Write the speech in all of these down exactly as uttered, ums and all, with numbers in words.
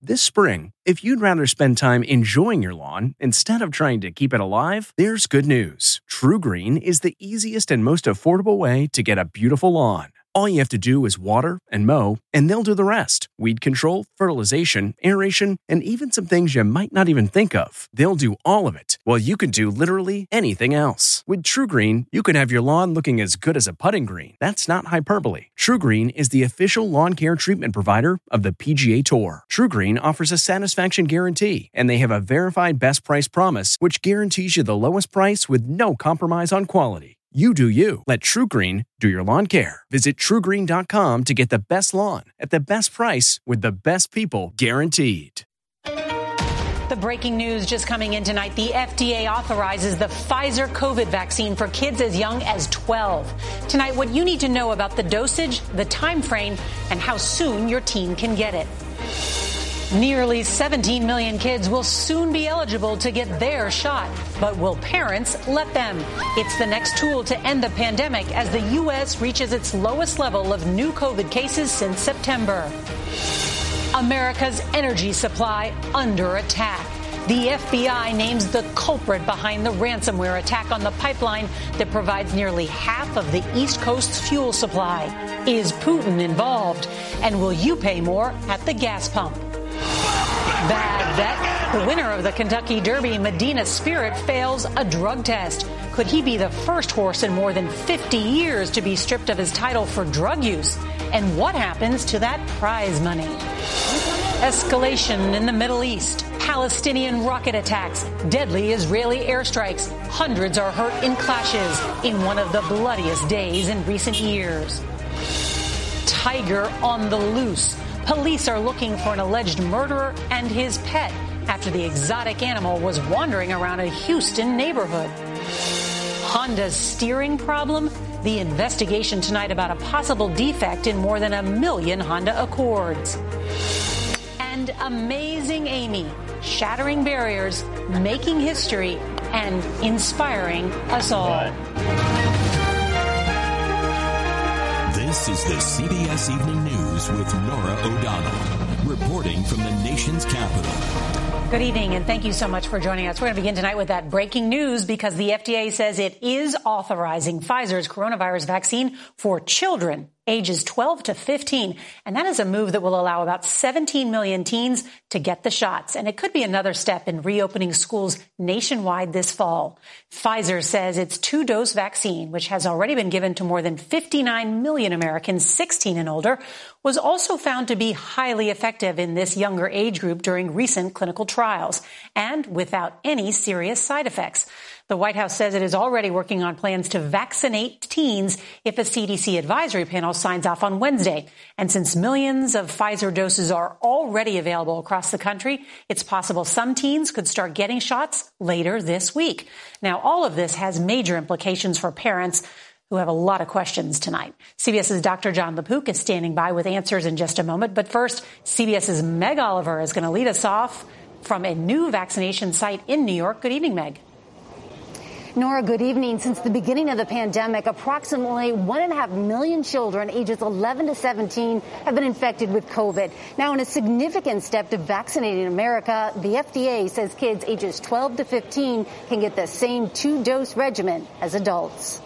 This spring, if you'd rather spend time enjoying your lawn instead of trying to keep it alive, there's good news. TruGreen is the easiest and most affordable way to get a beautiful lawn. All you have to do is water and mow, and they'll do the rest. Weed control, fertilization, aeration, and even some things you might not even think of. They'll do all of it, while you can do literally anything else. With TruGreen, you can have your lawn looking as good as a putting green. That's not hyperbole. TruGreen is the official lawn care treatment provider of the P G A Tour. TruGreen offers a satisfaction guarantee, and they have a verified best price promise, which guarantees you the lowest price with no compromise on quality. You do you. Let TruGreen do your lawn care. Visit True Green dot com to get the best lawn at the best price with the best people guaranteed. The breaking news just coming in tonight. The F D A authorizes the Pfizer COVID vaccine for kids as young as twelve. Tonight, what you need to know about the dosage, the time frame, and how soon your teen can get it. Nearly seventeen million kids will soon be eligible to get their shot. But will parents let them? It's the next tool to end the pandemic as the U S reaches its lowest level of new COVID cases since September. America's energy supply under attack. The F B I names the culprit behind the ransomware attack on the pipeline that provides nearly half of the East Coast's fuel supply. Is Putin involved? And will you pay more at the gas pump? Bad bet. The winner of the Kentucky Derby, Medina Spirit, fails a drug test. Could he be the first horse in more than fifty years to be stripped of his title for drug use? And what happens to that prize money? Escalation in the Middle East. Palestinian rocket attacks. Deadly Israeli airstrikes. Hundreds are hurt in clashes in one of the bloodiest days in recent years. Tiger on the loose. Police are looking for an alleged murderer and his pet after the exotic animal was wandering around a Houston neighborhood. Honda's steering problem? The investigation tonight about a possible defect in more than a million Honda Accords. And Amazing Amy, shattering barriers, making history, and inspiring us all. This is the C B S Evening News with Norah O'Donnell, reporting from the nation's capital. Good evening, and thank you so much for joining us. We're going to begin tonight with that breaking news because the F D A says it is authorizing Pfizer's coronavirus vaccine for children ages twelve to fifteen. And that is a move that will allow about seventeen million teens to get the shots. And it could be another step in reopening schools nationwide this fall. Pfizer says its two-dose vaccine, which has already been given to more than fifty-nine million Americans sixteen and older, was also found to be highly effective in this younger age group during recent clinical trials and without any serious side effects. The White House says it is already working on plans to vaccinate teens if a C D C advisory panel signs off on Wednesday. And since millions of Pfizer doses are already available across the country, it's possible some teens could start getting shots later this week. Now, all of this has major implications for parents who have a lot of questions tonight. CBS's Doctor John LaPook is standing by with answers in just a moment. But first, CBS's Meg Oliver is going to lead us off from a new vaccination site in New York. Good evening, Meg. Norah, good evening. Since the beginning of the pandemic, approximately one and a half million children ages eleven to seventeen have been infected with COVID. Now, in a significant step to vaccinating America, the F D A says kids ages twelve to fifteen can get the same two-dose regimen as adults.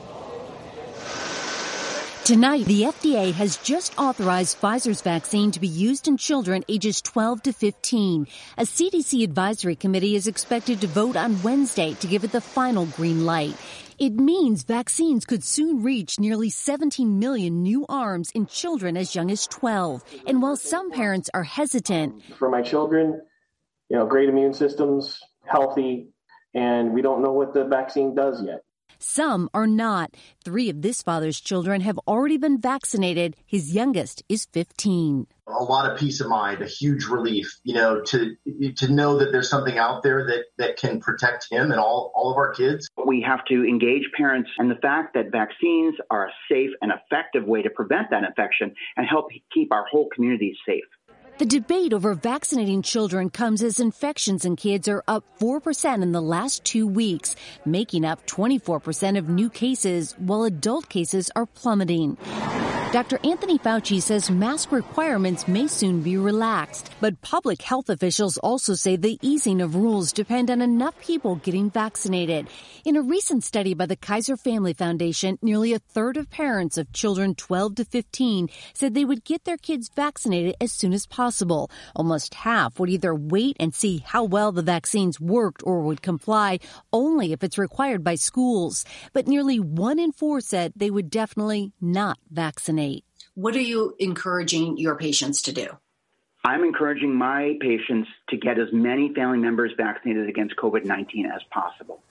Tonight, the F D A has just authorized Pfizer's vaccine to be used in children ages twelve to fifteen. A C D C advisory committee is expected to vote on Wednesday to give it the final green light. It means vaccines could soon reach nearly seventeen million new arms in children as young as twelve. And while some parents are hesitant, for my children, you know, great immune systems, healthy, and we don't know what the vaccine does yet. Some are not. Three of this father's children have already been vaccinated. His youngest is fifteen. A lot of peace of mind, a huge relief, you know, to to know that there's something out there that, that can protect him and all, all of our kids. We have to engage parents in the fact that vaccines are a safe and effective way to prevent that infection and help keep our whole community safe. The debate over vaccinating children comes as infections in kids are up four percent in the last two weeks, making up twenty-four percent of new cases, while adult cases are plummeting. Doctor Anthony Fauci says mask requirements may soon be relaxed, but public health officials also say the easing of rules depend on enough people getting vaccinated. In a recent study by the Kaiser Family Foundation, nearly a third of parents of children twelve to fifteen said they would get their kids vaccinated as soon as possible. Almost half would either wait and see how well the vaccines worked or would comply only if it's required by schools. But nearly one in four said they would definitely not vaccinate. What are you encouraging your patients to do? I'm encouraging my patients to get as many family members vaccinated against COVID nineteen as possible.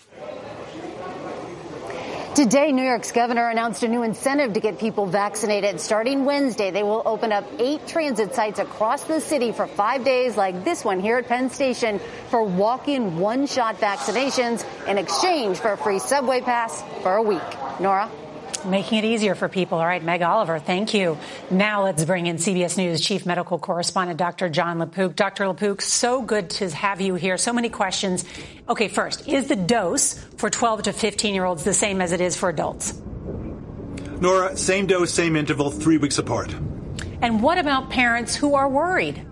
Today, New York's governor announced a new incentive to get people vaccinated. Starting Wednesday, they will open up eight transit sites across the city for five days, like this one here at Penn Station, for walk-in one-shot vaccinations in exchange for a free subway pass for a week. Nora? Making it easier for people. All right, Meg Oliver, thank you. Now let's bring in C B S News Chief Medical Correspondent Doctor Jon LaPook. Doctor LaPook, so good to have you here. So many questions. Okay, first, is the dose for twelve to fifteen-year-olds the same as it is for adults? Nora, same dose, same interval, three weeks apart. And what about parents who are worried?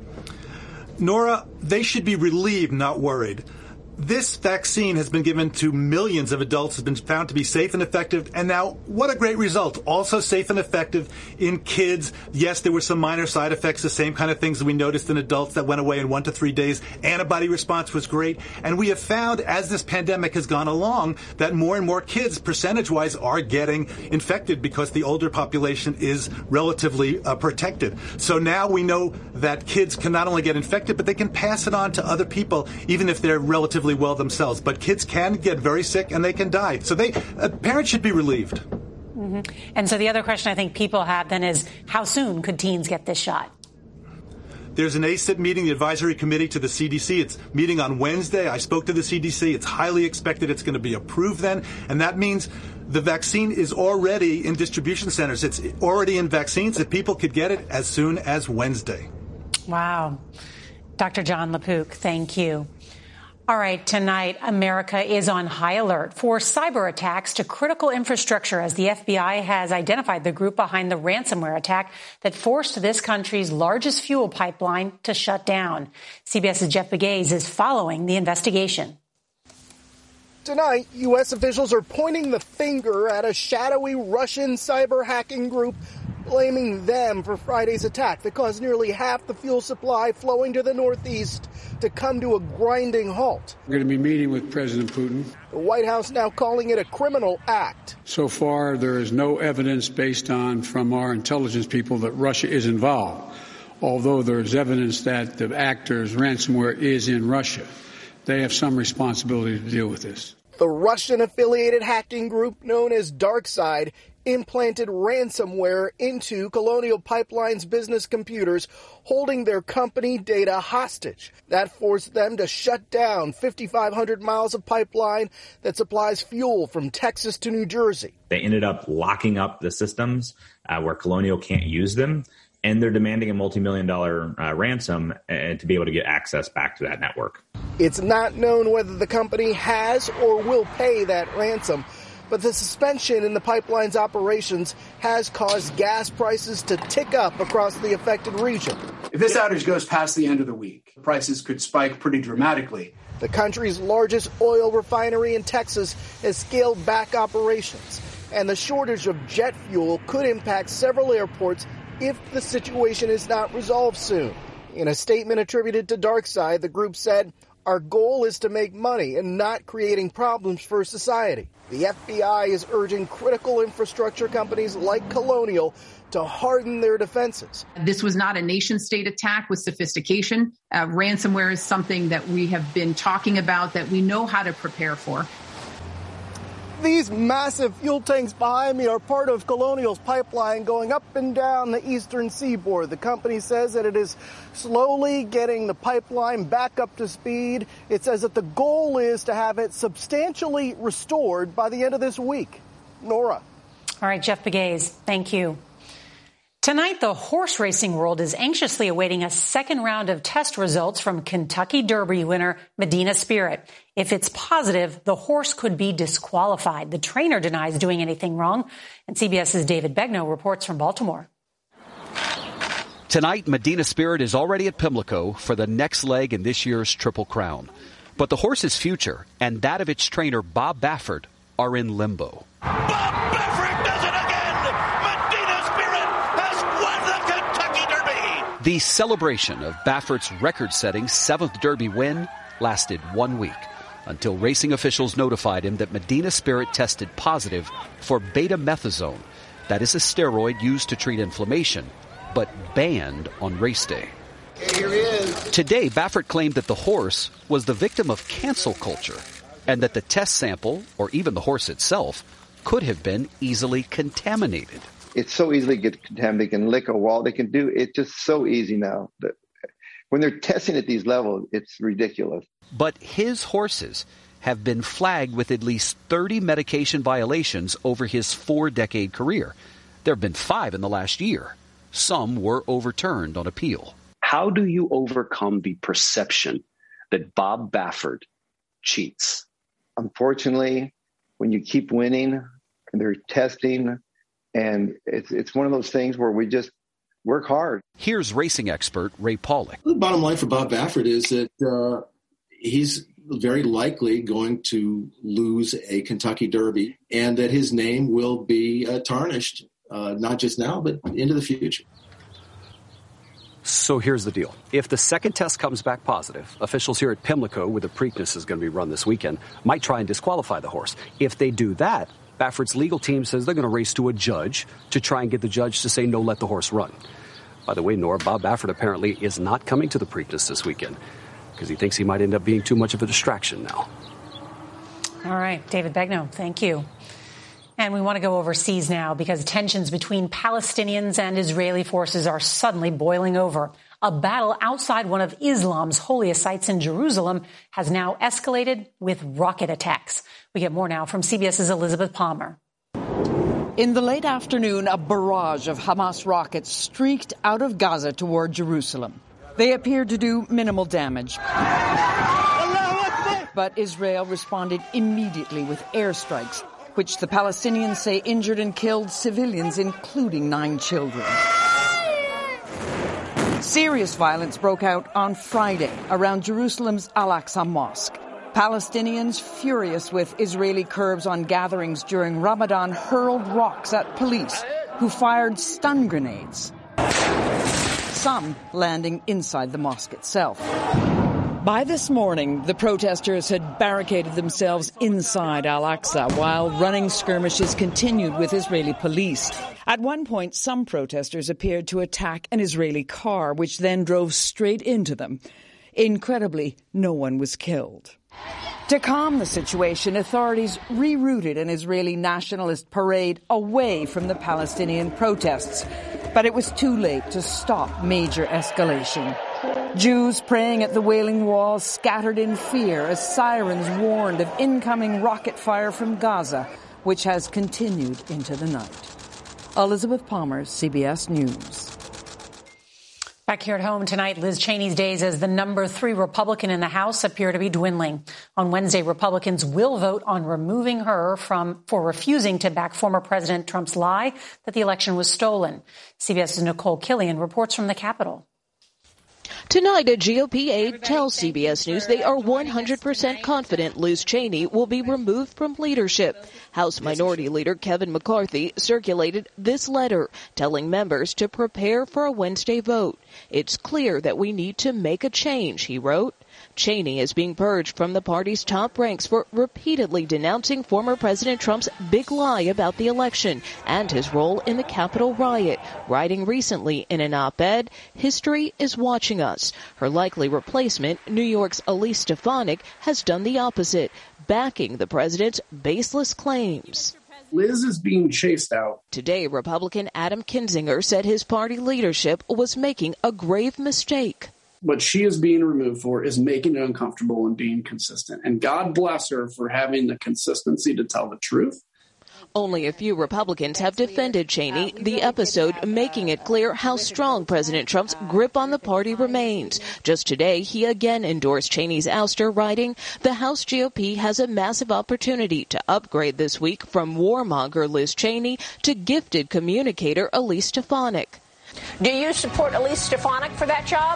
Nora, they should be relieved, not worried. This vaccine has been given to millions of adults, has been found to be safe and effective, and now what a great result. Also safe and effective in kids. Yes, there were some minor side effects, the same kind of things that we noticed in adults that went away in one to three days. Antibody response was great, and we have found as this pandemic has gone along that more and more kids, percentage-wise, are getting infected because the older population is relatively uh, protected. So now we know that kids can not only get infected, but they can pass it on to other people, even if they're relatively well themselves. But kids can get very sick and they can die. So they uh, parents should be relieved. Mm-hmm. And so the other question I think people have then is, how soon could teens get this shot? There's an A C I P meeting, the advisory committee to the C D C. It's meeting on Wednesday. I spoke to the C D C. It's highly expected it's going to be approved then. And that means the vaccine is already in distribution centers. It's already in vaccines that people could get it as soon as Wednesday. Wow. Doctor Jon LaPook, thank you. All right, tonight, America is on high alert for cyber attacks to critical infrastructure as the F B I has identified the group behind the ransomware attack that forced this country's largest fuel pipeline to shut down. CBS's Jeff Begays is following the investigation. Tonight, U S officials are pointing the finger at a shadowy Russian cyber hacking group, blaming them for Friday's attack that caused nearly half the fuel supply flowing to the Northeast to come to a grinding halt. We're going to be meeting with President Putin. The White House now calling it a criminal act. So far, there is no evidence based on from our intelligence people that Russia is involved, although there is evidence that the actors' ransomware is in Russia. They have some responsibility to deal with this. The Russian-affiliated hacking group known as DarkSide implanted ransomware into Colonial Pipeline's business computers, holding their company data hostage. That forced them to shut down fifty-five hundred miles of pipeline that supplies fuel from Texas to New Jersey. They ended up locking up the systems uh, where Colonial can't use them, and they're demanding a multi-million dollar uh, ransom uh, to be able to get access back to that network. It's not known whether the company has or will pay that ransom, but the suspension in the pipeline's operations has caused gas prices to tick up across the affected region. If this outage goes past the end of the week, prices could spike pretty dramatically. The country's largest oil refinery in Texas has scaled back operations, and the shortage of jet fuel could impact several airports if the situation is not resolved soon. In a statement attributed to DarkSide, the group said, "Our goal is to make money and not creating problems for society." The F B I is urging critical infrastructure companies like Colonial to harden their defenses. This was not a nation-state attack with sophistication. Uh, ransomware is something that we have been talking about, that we know how to prepare for. These massive fuel tanks behind me are part of Colonial's pipeline going up and down the eastern seaboard. The company says that it is slowly getting the pipeline back up to speed. It says that the goal is to have it substantially restored by the end of this week. Nora. All right, Jeff Begays, thank you. Tonight, the horse racing world is anxiously awaiting a second round of test results from Kentucky Derby winner Medina Spirit. If it's positive, the horse could be disqualified. The trainer denies doing anything wrong. And CBS's David Begnaud reports from Baltimore. Tonight, Medina Spirit is already at Pimlico for the next leg in this year's Triple Crown. But the horse's future and that of its trainer, Bob Baffert, are in limbo. Bob Baffert does it again! Medina Spirit has won the Kentucky Derby! The celebration of Baffert's record-setting seventh Derby win lasted one week until racing officials notified him that Medina Spirit tested positive for betamethasone. That is a steroid used to treat inflammation, but banned on race day. Here he is. Today, Baffert claimed that the horse was the victim of cancel culture and that the test sample, or even the horse itself, could have been easily contaminated. It's so easily get contaminated. They can lick a wall. They can do it's just so easy now. When they're testing at these levels, it's ridiculous. But his horses have been flagged with at least thirty medication violations over his four-decade career. There have been five in the last year. Some were overturned on appeal. How do you overcome the perception that Bob Baffert cheats? Unfortunately, when you keep winning and they're testing, and it's it's one of those things where we just work hard. Here's racing expert Ray Pollock. The bottom line for Bob Baffert is that uh, he's very likely going to lose a Kentucky Derby and that his name will be uh, tarnished, uh, not just now, but into the future. So here's the deal. If the second test comes back positive, officials here at Pimlico, where the Preakness is going to be run this weekend, might try and disqualify the horse. If they do that, Baffert's legal team says they're going to race to a judge to try and get the judge to say no, let the horse run. By the way, Nora, Bob Baffert apparently is not coming to the Preakness this weekend because he thinks he might end up being too much of a distraction now. All right, David Begnaud, thank you. And we want to go overseas now because tensions between Palestinians and Israeli forces are suddenly boiling over. A battle outside one of Islam's holiest sites in Jerusalem has now escalated with rocket attacks. We get more now from CBS's Elizabeth Palmer. In the late afternoon, a barrage of Hamas rockets streaked out of Gaza toward Jerusalem. They appeared to do minimal damage. But Israel responded immediately with airstrikes, which the Palestinians say injured and killed civilians, including nine children. Serious violence broke out on Friday around Jerusalem's Al-Aqsa Mosque. Palestinians, furious with Israeli curbs on gatherings during Ramadan, hurled rocks at police, who fired stun grenades, some landing inside the mosque itself. By this morning, the protesters had barricaded themselves inside Al-Aqsa while running skirmishes continued with Israeli police. At one point, some protesters appeared to attack an Israeli car, which then drove straight into them. Incredibly, no one was killed. To calm the situation, authorities rerouted an Israeli nationalist parade away from the Palestinian protests. But it was too late to stop major escalation. Jews praying at the Wailing Wall scattered in fear as sirens warned of incoming rocket fire from Gaza, which has continued into the night. Elizabeth Palmer, C B S News. Back here at home tonight, Liz Cheney's days as the number three Republican in the House appear to be dwindling. On Wednesday, Republicans will vote on removing her from for refusing to back former President Trump's lie that the election was stolen. CBS's Nicole Killian reports from the Capitol. Tonight, a G O P aide tells C B S News they are one hundred percent confident Liz Cheney will be removed from leadership. House Minority Leader Kevin McCarthy circulated this letter telling members to prepare for a Wednesday vote. It's clear that we need to make a change, he wrote. Cheney is being purged from the party's top ranks for repeatedly denouncing former President Trump's big lie about the election and his role in the Capitol riot, writing recently in an op-ed, "History is watching us." Her likely replacement, New York's Elise Stefanik, has done the opposite, backing the president's baseless claims. Liz is being chased out. Today, Republican Adam Kinzinger said his party leadership was making a grave mistake. What she is being removed for is making it uncomfortable and being consistent. And God bless her for having the consistency to tell the truth. Only a few Republicans have defended Cheney, the episode making it clear how strong President Trump's grip on the party remains. Just today, he again endorsed Cheney's ouster, writing, "The House G O P has a massive opportunity to upgrade this week from warmonger Liz Cheney to gifted communicator Elise Stefanik." Do you support Elise Stefanik for that job?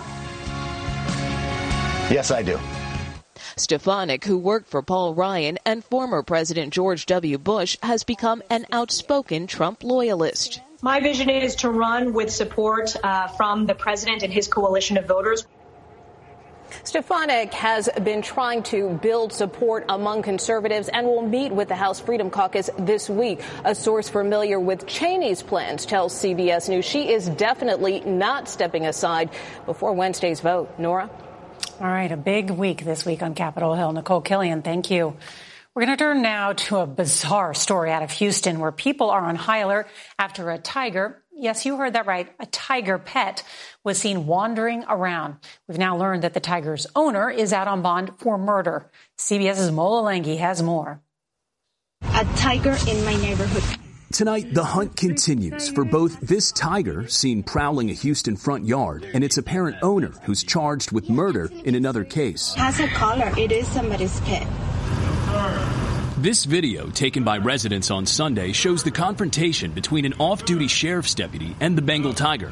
Yes, I do. Stefanik, who worked for Paul Ryan and former President George W. Bush, has become an outspoken Trump loyalist. My vision is to run with support uh, from the president and his coalition of voters. Stefanik has been trying to build support among conservatives and will meet with the House Freedom Caucus this week. A source familiar with Cheney's plans tells C B S News she is definitely not stepping aside before Wednesday's vote. Nora? All right, a big week this week on Capitol Hill. Nicole Killian, thank you. We're going to turn now to a bizarre story out of Houston where people are on high alert after a tiger, yes, you heard that right, a tiger pet, was seen wandering around. We've now learned that the tiger's owner is out on bond for murder. CBS's Mola Lenghi has more. A tiger in my neighborhood. Tonight, the hunt continues for both this tiger, seen prowling a Houston front yard, and its apparent owner, who's charged with murder in another case. Has a collar. It is somebody's pet. This video, taken by residents on Sunday, shows the confrontation between an off-duty sheriff's deputy and the Bengal tiger.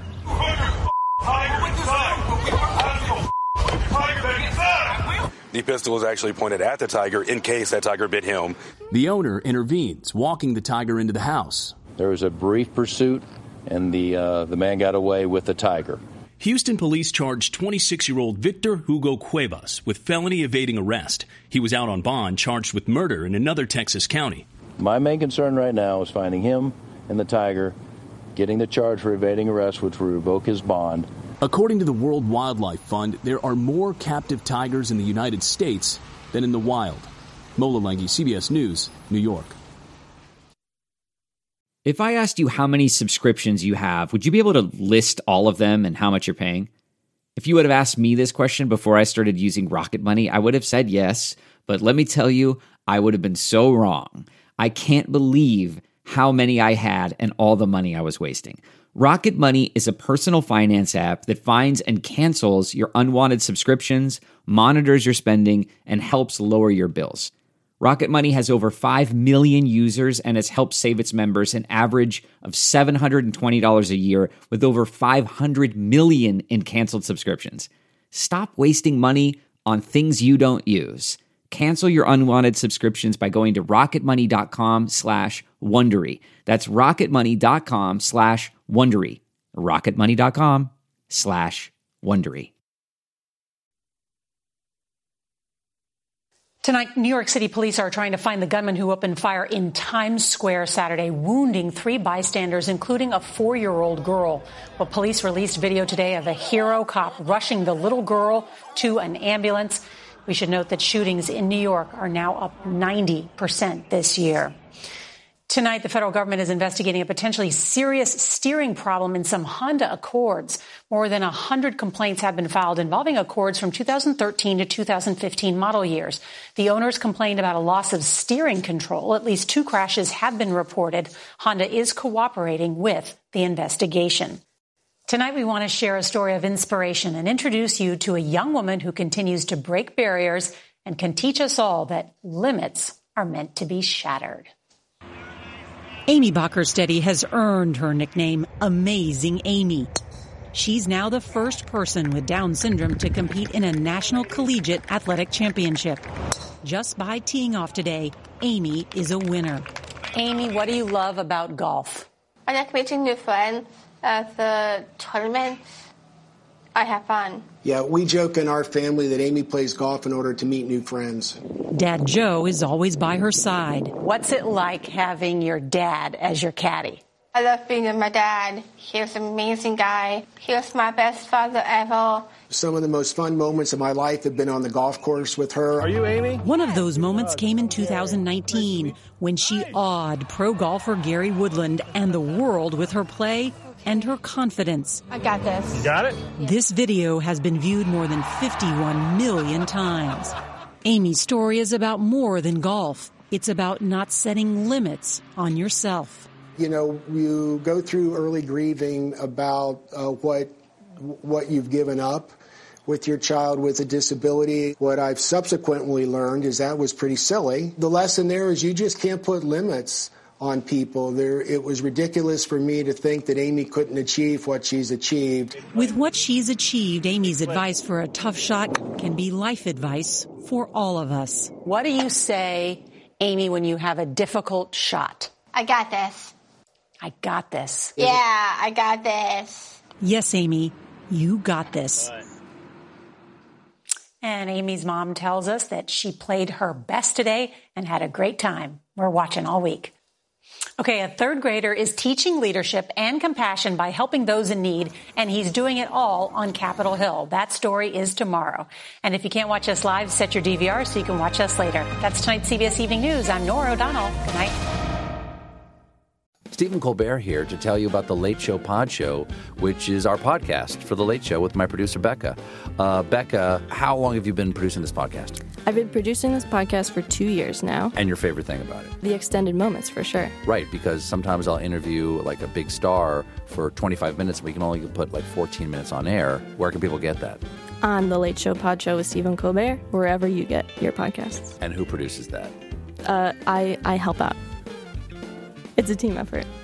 The pistol is actually pointed at the tiger in case that tiger bit him. The owner intervenes, walking the tiger into the house. There was a brief pursuit, and the uh, the man got away with the tiger. Houston police charged twenty-six-year-old Victor Hugo Cuevas with felony evading arrest. He was out on bond, charged with murder in another Texas county. My main concern right now is finding him and the tiger, getting the charge for evading arrest, which will revoke his bond. According to the World Wildlife Fund, there are more captive tigers in the United States than in the wild. Mola Lenghi, C B S News, New York. If I asked you how many subscriptions you have, would you be able to list all of them and how much you're paying? If you would have asked me this question before I started using Rocket Money, I would have said yes. But let me tell you, I would have been so wrong. I can't believe how many I had and all the money I was wasting. Rocket Money is a personal finance app that finds and cancels your unwanted subscriptions, monitors your spending, and helps lower your bills. Rocket Money has over five million users and has helped save its members an average of seven hundred twenty dollars a year with over five hundred million in canceled subscriptions. Stop wasting money on things you don't use. Cancel your unwanted subscriptions by going to rocketmoney.com slash Wondery. That's rocketmoney.com slash Wondery. rocketmoney.com slash Wondery. Tonight, New York City police are trying to find the gunman who opened fire in Times Square Saturday, wounding three bystanders, including a four-year-old girl. Well, police released video today of a hero cop rushing the little girl to an ambulance. We should note that shootings in New York are now up ninety percent this year. Tonight, the federal government is investigating a potentially serious steering problem in some Honda Accords. More than one hundred complaints have been filed involving Accords from two thousand thirteen to two thousand fifteen model years. The owners complained about a loss of steering control. At least two crashes have been reported. Honda is cooperating with the investigation. Tonight, we want to share a story of inspiration and introduce you to a young woman who continues to break barriers and can teach us all that limits are meant to be shattered. Amy Bockersteady has earned her nickname Amazing Amy. She's now the first person with Down syndrome to compete in a national collegiate athletic championship. Just by teeing off today, Amy is a winner. Amy, what do you love about golf? I like meeting new friends at the tournaments. I have fun. Yeah, we joke in our family that Amy plays golf in order to meet new friends. Dad Joe is always by her side. What's it like having your dad as your caddy? I love being with my dad. He's an amazing guy. He was my best father ever. Some of the most fun moments of my life have been on the golf course with her. Are you Amy? One of those moments came in two thousand nineteen when she awed pro golfer Gary Woodland and the world with her play and her confidence. I got this. You got it? This video has been viewed more than fifty-one million times. Amy's story is about more than golf. It's about not setting limits on yourself. You know, you go through early grieving about uh, what what you've given up with your child with a disability. What I've subsequently learned is that was pretty silly. The lesson there is you just can't put limits on people. There, it was ridiculous for me to think that Amy couldn't achieve what she's achieved. With what she's achieved, Amy's advice for a tough shot can be life advice for all of us. What do you say, Amy, when you have a difficult shot? I got this. I got this. Yeah, I got this. Yes, Amy, you got this. And Amy's mom tells us that she played her best today and had a great time. We're watching all week. Okay, a third grader is teaching leadership and compassion by helping those in need, and he's doing it all on Capitol Hill. That story is tomorrow. And if you can't watch us live, set your D V R so you can watch us later. That's tonight's C B S Evening News. I'm Nora O'Donnell. Good night. Stephen Colbert here to tell you about The Late Show Pod Show, which is our podcast for The Late Show with my producer, Becca. Uh, Becca, how long have you been producing this podcast? I've been producing this podcast for two years now. And your favorite thing about it? The extended moments, for sure. Right, because sometimes I'll interview like a big star for twenty-five minutes. We can only put like fourteen minutes on air. Where can people get that? On The Late Show Pod Show with Stephen Colbert, wherever you get your podcasts. And who produces that? Uh, I, I help out. It's a team effort.